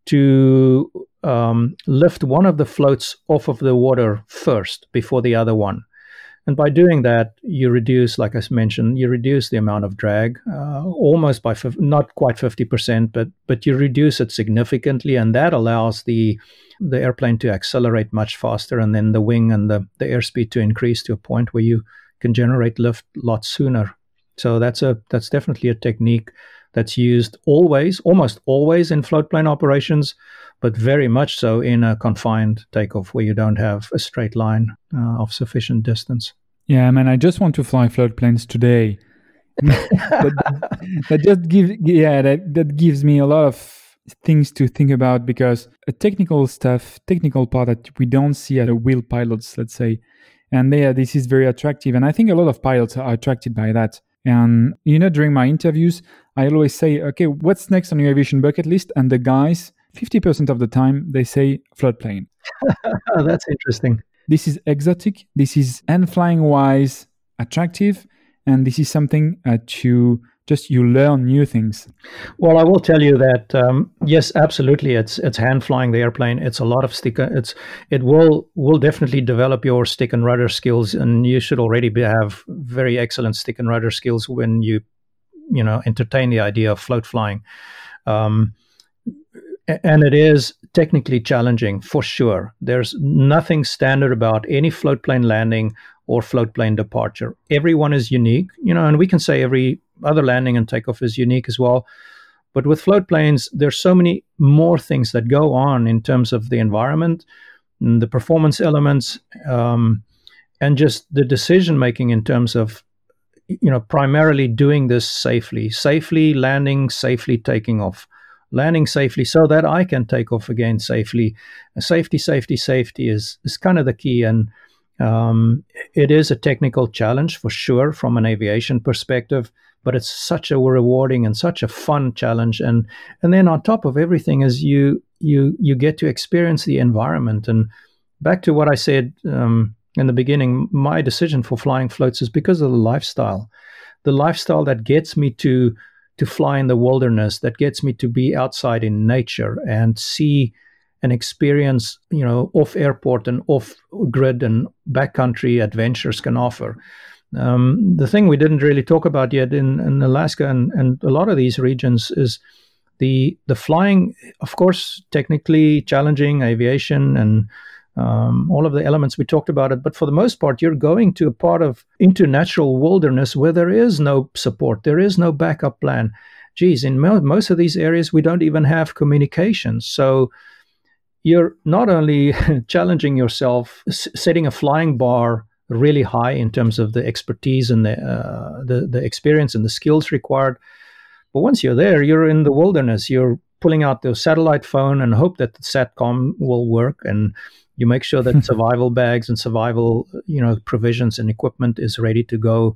to um, lift one of the floats off of the water first before the other one. And by doing that, you reduce, like I mentioned, you reduce the amount of drag uh, almost by, not quite fifty percent, but but you reduce it significantly. And that allows the the airplane to accelerate much faster, and then the wing and the, the airspeed to increase to a point where you can generate lift a lot sooner. So that's a that's definitely a technique that's used always, almost always in float plane operations, but very much so in a confined takeoff where you don't have a straight line uh, of sufficient distance. Yeah, man, I just want to fly float planes today. that, that just gives, yeah, that, that gives me a lot of things to think about, because a technical stuff, technical part that we don't see at the wheel pilots, let's say, and yeah, this is very attractive. And I think a lot of pilots are attracted by that. And, you know, during my interviews, I always say, okay, what's next on your aviation bucket list? And the guys, fifty percent of the time, they say float plane. Oh, that's interesting. This is exotic. This is, and flying-wise, attractive. And this is something uh, to just, you learn new things. Well, I will tell you that, um, yes, absolutely. It's it's hand flying the airplane. It's a lot of stick. It's It will will definitely develop your stick and rudder skills. And you should already be, have very excellent stick and rudder skills when you, you know, entertain the idea of float flying. Um, and it is technically challenging, for sure. There's nothing standard about any float plane landing or float plane departure. Everyone is unique, you know, and we can say every other landing and takeoff is unique as well. But with float planes, there's so many more things that go on in terms of the environment, the performance elements, um, and just the decision making in terms of, you know, primarily doing this safely, safely landing, safely taking off. landing safely so that I can take off again safely. Safety, safety, safety is, is kind of the key. And um, it is a technical challenge for sure from an aviation perspective, but it's such a rewarding and such a fun challenge. And and then on top of everything is you you you get to experience the environment. And back to what I said um, in the beginning, my decision for flying floats is because of the lifestyle. The lifestyle that gets me to to fly in the wilderness, that gets me to be outside in nature and see and experience, you know, off airport and off grid and backcountry adventures can offer. Um, the thing we didn't really talk about yet in, in Alaska and, and a lot of these regions is the the flying, of course, technically challenging aviation and um, all of the elements we talked about it. But for the most part, you're going to a part of into natural wilderness where there is no support. There is no backup plan. Geez, in mo- most of these areas, we don't even have communications. So you're not only challenging yourself, s- setting a flying bar really high in terms of the expertise and the, uh, the the experience and the skills required. But once you're there, you're in the wilderness. You're pulling out the satellite phone and hope that the SATCOM will work, and you make sure that survival bags and survival, you know, provisions and equipment is ready to go.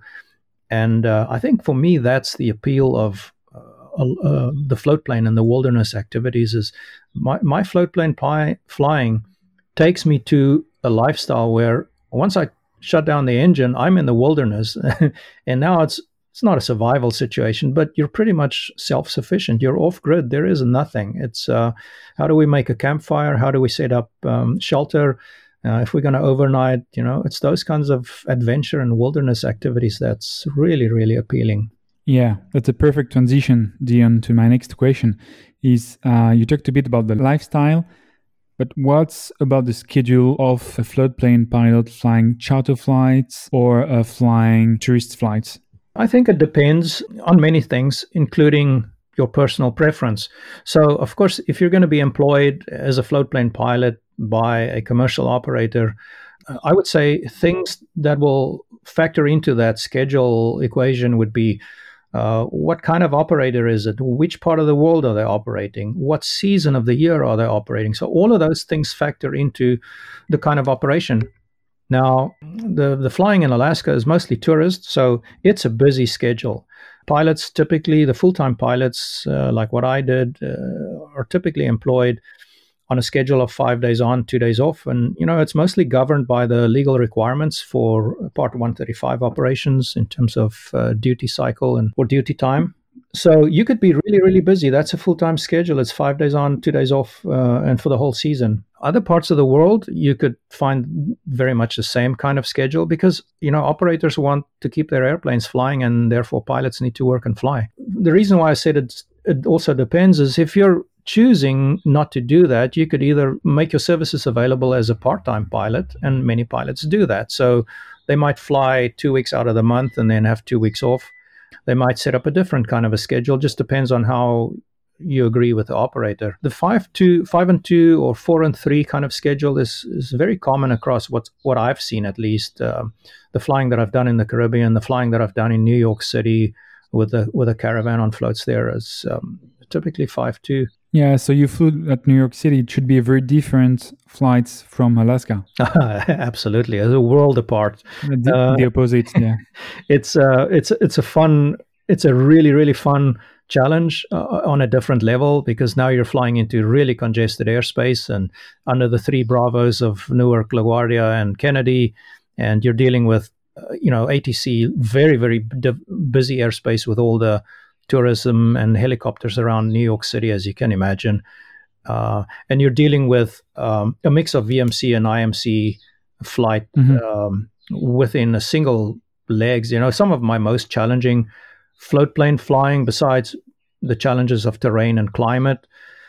And uh, I think for me, that's the appeal of uh, uh, the float plane and the wilderness activities. Is my my float plane ply, flying takes me to a lifestyle where once I shut down the engine, I'm in the wilderness, and now it's it's not a survival situation, but you're pretty much self-sufficient. You're off grid. There is nothing. It's uh, how do we make a campfire? How do we set up um, shelter? Uh, if we're going to overnight, you know, it's those kinds of adventure and wilderness activities that's really, really appealing. Yeah, that's a perfect transition, Dion, to my next question. Is uh, you talked a bit about the lifestyle, but what's about the schedule of a float plane pilot flying charter flights or uh, flying tourist flights? I think it depends on many things, including your personal preference. So, of course, if you're going to be employed as a float plane pilot by a commercial operator, I would say things that will factor into that schedule equation would be uh, what kind of operator is it? Which part of the world are they operating? What season of the year are they operating? So all of those things factor into the kind of operation. Now, the, the flying in Alaska is mostly tourist, so it's a busy schedule. Pilots, typically, the full-time pilots, uh, like what I did, uh, are typically employed on a schedule of five days on, two days off. And, you know, it's mostly governed by the legal requirements for Part one thirty-five operations in terms of uh, duty cycle and or duty time. So you could be really, really busy. That's a full-time schedule. It's five days on, two days off, uh, and for the whole season. Other parts of the world, you could find very much the same kind of schedule because, you know, operators want to keep their airplanes flying and therefore pilots need to work and fly. The reason why I said it, it also depends is if you're choosing not to do that, you could either make your services available as a part-time pilot, and many pilots do that. So they might fly two weeks out of the month and then have two weeks off. They might set up a different kind of a schedule. Just depends on how you agree with the operator. The five two, five and two, or four and three kind of schedule is is very common across what what I've seen at least. Uh, the flying that I've done in the Caribbean, the flying that I've done in New York City with a with a caravan on floats there is um, typically five two. Yeah, so you flew at New York City. It should be a very different flights from Alaska. Absolutely, it's a world apart. The, uh, the opposite, yeah. It's uh, it's it's a fun. It's a really really fun challenge uh, on a different level because now you're flying into really congested airspace and under the three Bravos of Newark, LaGuardia, and Kennedy, and you're dealing with uh, you know A T C, very very d- busy airspace with all the tourism and helicopters around New York City, as you can imagine. Uh, and you're dealing with um, a mix of V M C and I M C flight mm-hmm. um, within a single legs. You know, some of my most challenging float plane flying, besides the challenges of terrain and climate,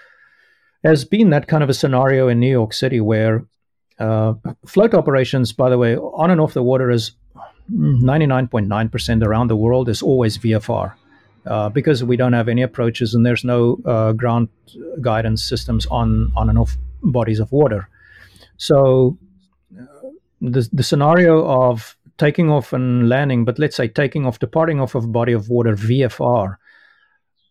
has been that kind of a scenario in New York City where uh, float operations, by the way, on and off the water is ninety-nine point nine percent around the world is always V F R. Uh, because we don't have any approaches and there's no uh, ground guidance systems on, on and off bodies of water. So uh, the, the scenario of taking off and landing, but let's say taking off, departing off of body of water V F R,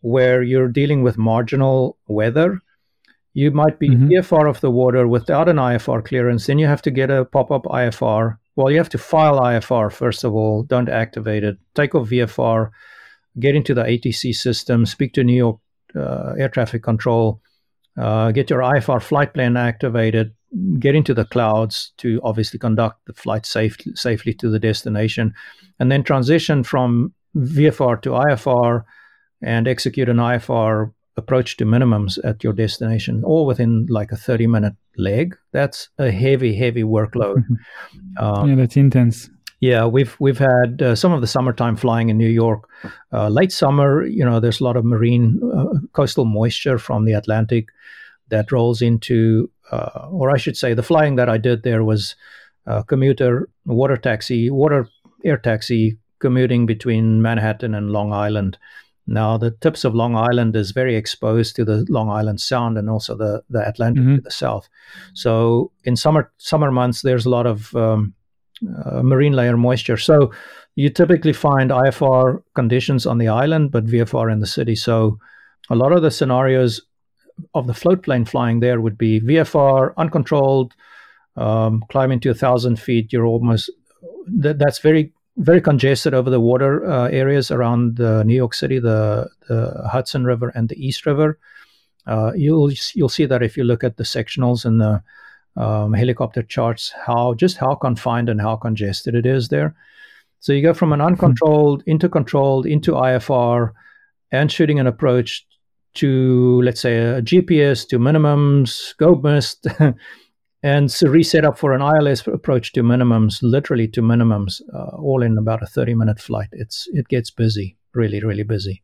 where you're dealing with marginal weather. You might be Mhm. V F R of the water without an I F R clearance. Then you have to get a pop-up I F R. Well, you have to file I F R, first of all. Don't activate it. Take off V F R, get into the A T C system, speak to New York uh, air traffic control, uh, get your I F R flight plan activated, get into the clouds to obviously conduct the flight safe, safely to the destination, and then transition from V F R to I F R and execute an I F R approach to minimums at your destination, all within like a thirty minute leg. That's a heavy, heavy workload. Um, yeah, that's intense. Yeah, we've we've had uh, some of the summertime flying in New York. Uh, late summer, you know, there's a lot of marine uh, coastal moisture from the Atlantic that rolls into, uh, or I should say, the flying that I did there was uh, commuter water taxi, water air taxi commuting between Manhattan and Long Island. Now, the tips of Long Island is very exposed to the Long Island Sound and also the, the Atlantic mm-hmm. to the south. So in summer summer months, there's a lot of um, uh, marine layer moisture. So you typically find I F R conditions on the island, but V F R in the city. So a lot of the scenarios of the float plane flying there would be V F R, uncontrolled, um, climbing to a thousand feet. You're almost, that, that's very very congested over the water uh, areas around uh, New York City, the, the Hudson River and the East River. Uh, you'll you'll see that if you look at the sectionals and the um, helicopter charts, how just how confined and how congested it is there. So you go from an uncontrolled into controlled into I F R and shooting an approach to, let's say, a G P S to minimums, go missed. And so reset up for an I L S approach to minimums, literally to minimums, uh, all in about a thirty-minute flight. It's It gets busy, really, really busy.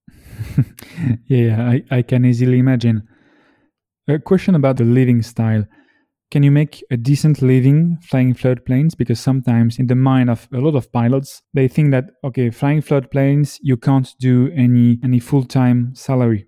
Yeah, I, I can easily imagine. A question about the living style. Can you make a decent living flying float planes? Because sometimes in the mind of a lot of pilots, they think that, okay, flying float planes, you can't do any any full-time salary.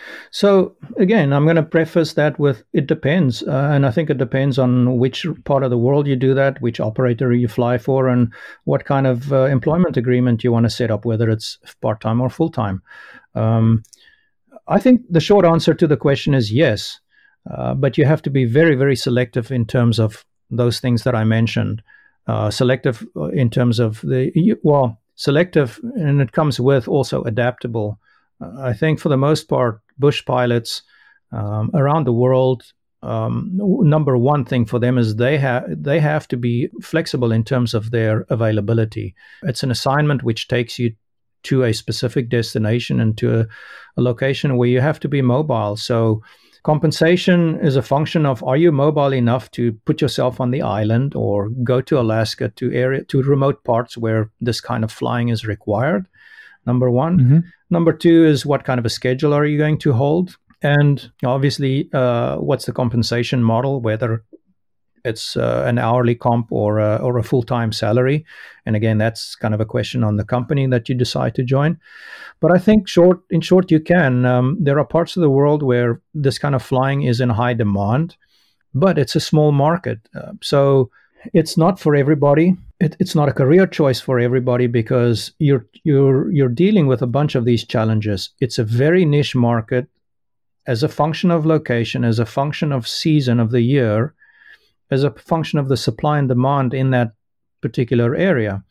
So again, I'm going to preface that with it depends. Uh, and I think it depends on which part of the world you do that, which operator you fly for, and what kind of uh, employment agreement you want to set up, whether it's part-time or full-time. Um, I think the short answer to the question is yes, uh, but you have to be very, very selective in terms of those things that I mentioned. Uh, selective in terms of the, well, selective, and it comes with also adaptable. I think for the most part, bush pilots um, around the world, um, number one thing for them is they have they have to be flexible in terms of their availability. It's an assignment which takes you to a specific destination and to a, a location where you have to be mobile. So compensation is a function of, are you mobile enough to put yourself on the island or go to Alaska to area to remote parts where this kind of flying is required? Number one. Mm-hmm. Number two is, what kind of a schedule are you going to hold? And obviously, uh, what's the compensation model, whether it's uh, an hourly comp or a, or a full-time salary. And again, that's kind of a question on the company that you decide to join. But I think short, in short, you can. Um, there are parts of the world where this kind of flying is in high demand, but it's a small market. Uh, so it's not for everybody. It, it's not a career choice for everybody because you're you're you're dealing with a bunch of these challenges. It's a very niche market as a function of location, as a function of season of the year, as a function of the supply and demand in that particular area.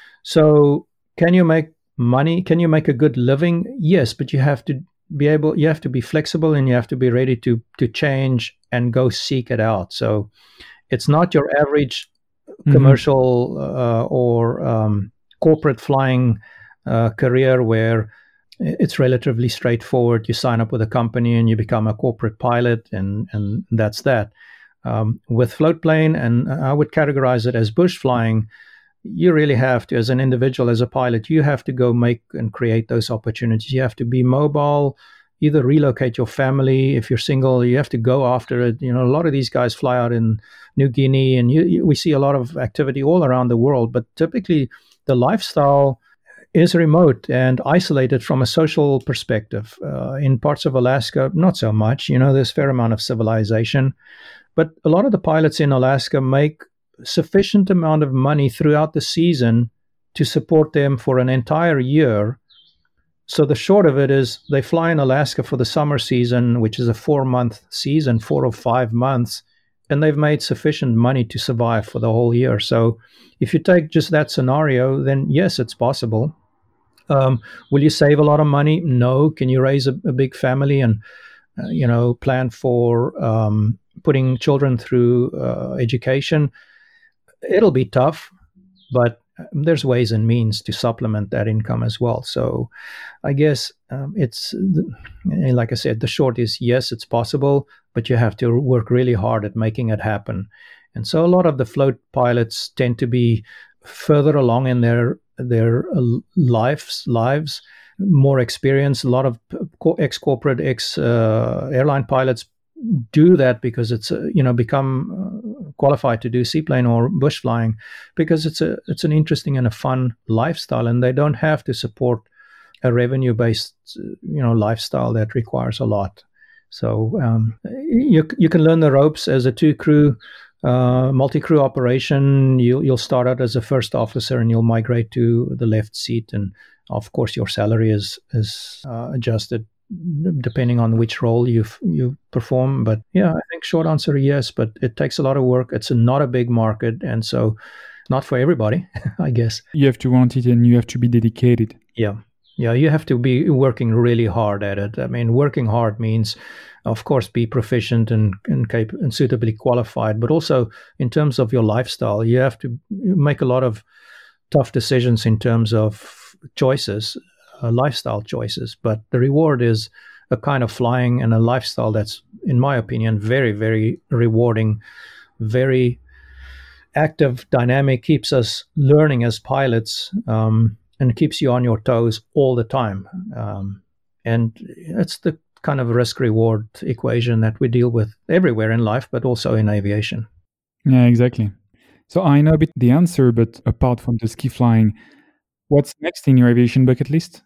So can you make money? Can you make a good living? Yes, but you have to be able, you have to be flexible and you have to be ready to to change and go seek it out. So it's not your average mm-hmm. commercial uh, or um, corporate flying uh, career where it's relatively straightforward. You sign up with a company and you become a corporate pilot, and, and that's that. Um, with float plane, and I would categorize it as bush flying, you really have to, as an individual, as a pilot, you have to go make and create those opportunities. You have to be mobile, either relocate your family. If you're single, you have to go after it. You know, a lot of these guys fly out in New Guinea, and you, you, we see a lot of activity all around the world. But typically, the lifestyle is remote and isolated from a social perspective. Uh, in parts of Alaska, not so much. You know, there's a fair amount of civilization. But a lot of the pilots in Alaska make sufficient amount of money throughout the season to support them for an entire year so the short of it is they fly in Alaska for the summer season, which is a four month season, four or five months, and they've made sufficient money to survive for the whole year. So if you take just that scenario, then yes, it's possible. Um, will you save a lot of money? No. Can you raise a, a big family and, uh, you know, plan for um, putting children through uh, education? It'll be tough, but there's ways and means to supplement that income as well. So I guess um, it's, like I said, the short is yes, it's possible, but you have to work really hard at making it happen. And so a lot of the float pilots tend to be further along in their their lives, lives, more experience. A lot of ex-corporate, ex-airline uh, pilots do that because it's, uh, you know, become uh, qualified to do seaplane or bush flying because it's a it's an interesting and a fun lifestyle, and they don't have to support a revenue-based, you know, lifestyle that requires a lot. So um, you you can learn the ropes as a two-crew Uh, multi-crew operation. You, you'll start out as a first officer and you'll migrate to the left seat. And of course, your salary is is uh, adjusted depending on which role you you perform. But yeah, I think short answer, yes, but it takes a lot of work. It's a, not a big market. And so not for everybody, I guess. You have to want it and you have to be dedicated. Yeah. Yeah, you have to be working really hard at it. I mean, working hard means, of course, be proficient and and, cap- and suitably qualified, but also in terms of your lifestyle, you have to make a lot of tough decisions in terms of choices, uh, lifestyle choices. But the reward is a kind of flying and a lifestyle that's, in my opinion, very, very rewarding, very active, dynamic, keeps us learning as pilots. Um, and keeps you on your toes all the time. Um, and it's the kind of risk-reward equation that we deal with everywhere in life, but also in aviation. Yeah, exactly. So I know a bit the answer, but apart from the ski flying, what's next in your aviation bucket list?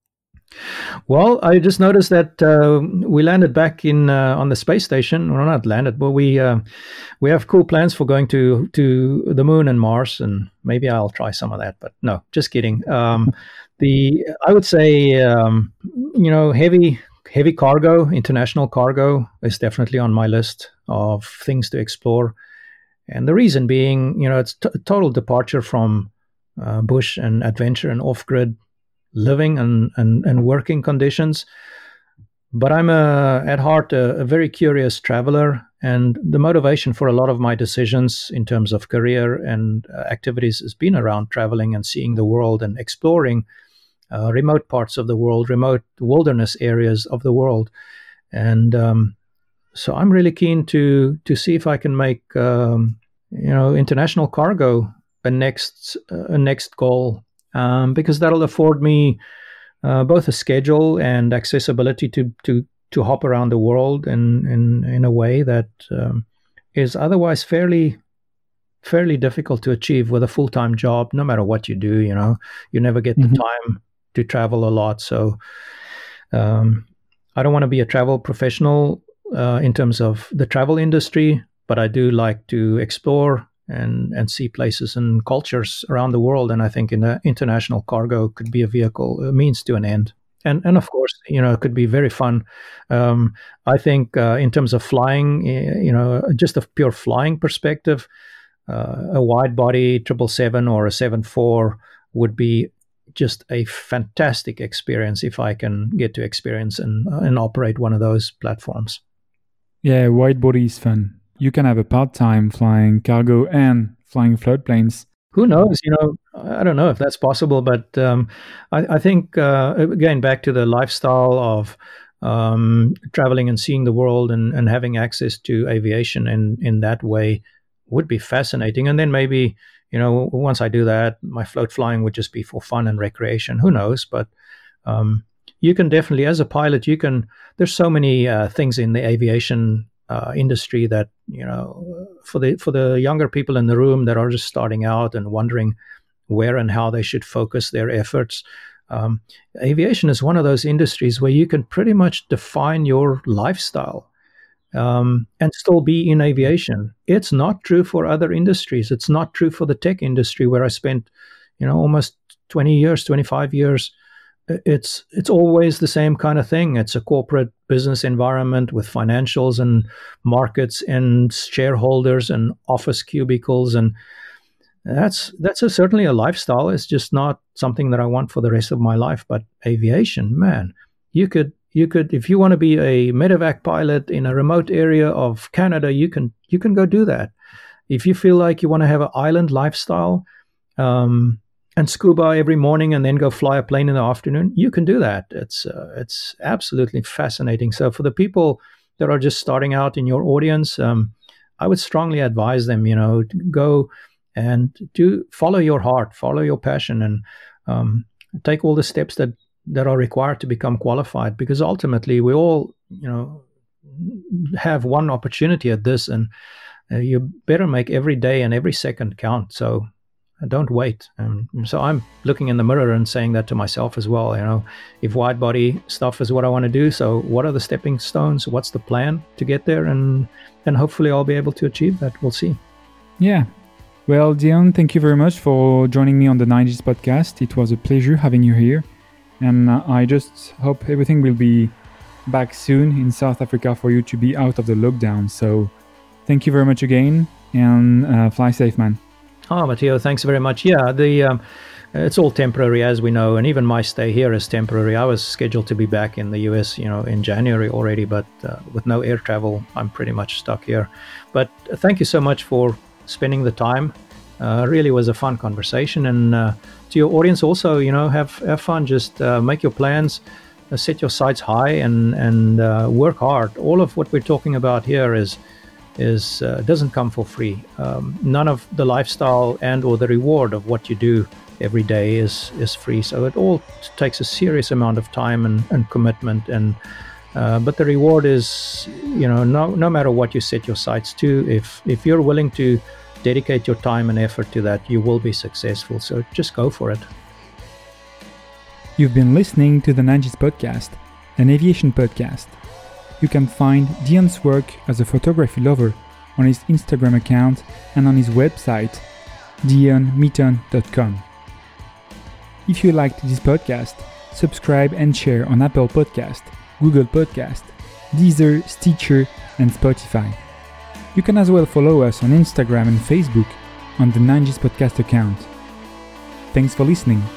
Well, I just noticed that uh, we landed back in uh, on the space station. Well, not landed, but we uh, we have cool plans for going to to the moon and Mars, and maybe I'll try some of that. But no, just kidding. Um, the I would say um, you know heavy heavy cargo, international cargo is definitely on my list of things to explore, and the reason being, you know, it's t- a total departure from uh, bush and adventure and off-grid living and, and, and working conditions. But I'm a, at heart a, a very curious traveler, and the motivation for a lot of my decisions in terms of career and uh, activities has been around traveling and seeing the world and exploring uh, remote parts of the world, remote wilderness areas of the world. And um, so I'm really keen to to see if I can make um, you know international cargo a next uh, a next goal. Um, because that'll afford me uh, both a schedule and accessibility to to to hop around the world in in, in a way that um, is otherwise fairly fairly difficult to achieve with a full-time job. No matter what you do, you know, you never get mm-hmm. the time to travel a lot. So um, I don't want to be a travel professional uh, in terms of the travel industry, but I do like to explore and and see places and cultures around the world. And I think in the international cargo could be a vehicle, a means to an end. And and of course, you know, it could be very fun. Um, I think uh, in terms of flying, you know, just a pure flying perspective, uh, a wide body triple seven or a seven four would be just a fantastic experience if I can get to experience and and operate one of those platforms. Yeah, wide body is fun. You can have a part-time flying cargo and flying float planes. Who knows? You know, I don't know if that's possible, but um, I, I think, uh, again, back to the lifestyle of um, traveling and seeing the world and, and having access to aviation in, in that way would be fascinating. And then maybe, you know, once I do that, my float flying would just be for fun and recreation. Who knows? But um, you can definitely, as a pilot, you can, there's so many uh, things in the aviation Uh, industry that, you know, for the for the younger people in the room that are just starting out and wondering where and how they should focus their efforts. Um, aviation is one of those industries where you can pretty much define your lifestyle um, and still be in aviation. It's not true for other industries. It's not true for the tech industry, where I spent, you know, almost twenty years, twenty-five years it's it's always the same kind of thing. It's a corporate business environment with financials and markets and shareholders and office cubicles, and that's that's a, certainly a lifestyle. It's just not something that I want for the rest of my life. But aviation, man, you could you could if you want to be a medevac pilot in a remote area of Canada, you can you can go do that. If you feel like you want to have an island lifestyle, um, and scuba every morning and then go fly a plane in the afternoon, you can do that. It's uh, it's absolutely fascinating. So for the people that are just starting out in your audience, um, I would strongly advise them, you know, to go and do follow your heart, follow your passion, and um, take all the steps that, that are required to become qualified. Because ultimately, we all, you know, have one opportunity at this, and uh, you better make every day and every second count. So don't wait. Um, so I'm looking in the mirror and saying that to myself as well. You know, if wide body stuff is what I want to do, so what are the stepping stones? What's the plan to get there? And and hopefully I'll be able to achieve that. We'll see. Yeah. Well, Dion, thank you very much for joining me on the nineties podcast. It was a pleasure having you here. And uh, I just hope everything will be back soon in South Africa for you to be out of the lockdown. So thank you very much again, and uh, fly safe, man. Oh, Matteo, thanks very much. Yeah, the um, it's all temporary, as we know, and even my stay here is temporary. I was scheduled to be back in the U S, you know, in January already, but uh, with no air travel, I'm pretty much stuck here. But uh, thank you so much for spending the time. Uh, really was a fun conversation, and uh, to your audience also, you know, have have fun. Just uh, make your plans, uh, set your sights high, and and uh, work hard. All of what we're talking about here is. is uh, doesn't come for free. Um, none of the lifestyle and or the reward of what you do every day is is free. So it all takes a serious amount of time and, and commitment. And uh, but the reward is, you know, no no matter what you set your sights to, if if you're willing to dedicate your time and effort to that, you will be successful. So just go for it. You've been listening to the nineties Podcast, an aviation podcast. You can find Dion's work as a photography lover on his Instagram account and on his website, dion mitton dot com. If you liked this podcast, subscribe and share on Apple Podcast, Google Podcast, Deezer, Stitcher, and Spotify. You can as well follow us on Instagram and Facebook on the nineties Podcast account. Thanks for listening.